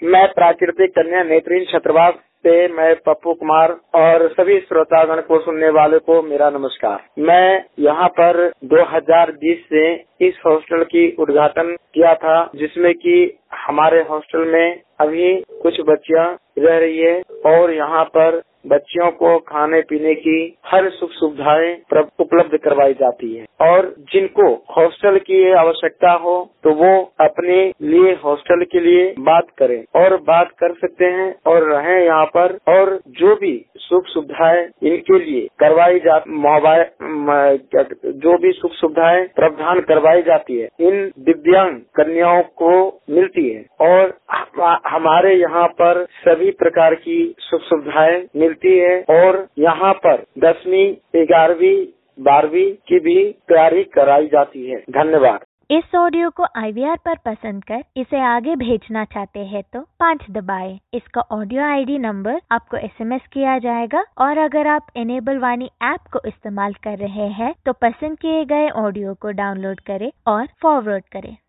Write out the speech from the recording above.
मैं प्राकृतिक कन्या नेत्रहीन छात्रावास से मैं पप्पू कुमार और सभी श्रोतागण को सुनने वाले को मेरा नमस्कार। मैं यहाँ पर 2020 से इस हॉस्टल की उद्घाटन किया था, जिसमें कि हमारे हॉस्टल में अभी कुछ बच्चियां रह रही है और यहाँ पर बच्चियों को खाने पीने की हर सुख सुविधाएं उपलब्ध करवाई जाती है और जिनको हॉस्टल की आवश्यकता हो तो वो अपने लिए हॉस्टल के लिए बात करें और बात कर सकते हैं और रहें यहाँ पर। और जो भी सुख सुविधाएं इनके लिए करवाई जो भी सुख सुविधाएं प्रावधान करवाई जाती है इन दिव्यांग कन्याओं को मिलती है और हमारे यहाँ पर सभी प्रकार की सुख सुविधाएं मिलती है और यहाँ पर 10वीं, 11वीं, 12वीं की भी तैयारी कराई जाती है। धन्यवाद। इस ऑडियो को IVR पर पसंद कर इसे आगे भेजना चाहते हैं तो 5 दबाएं। इसका ऑडियो ID नंबर आपको SMS किया जाएगा और अगर आप इनेबल वाणी ऐप को इस्तेमाल कर रहे हैं तो पसंद किए गए ऑडियो को डाउनलोड करें और फॉरवर्ड करें।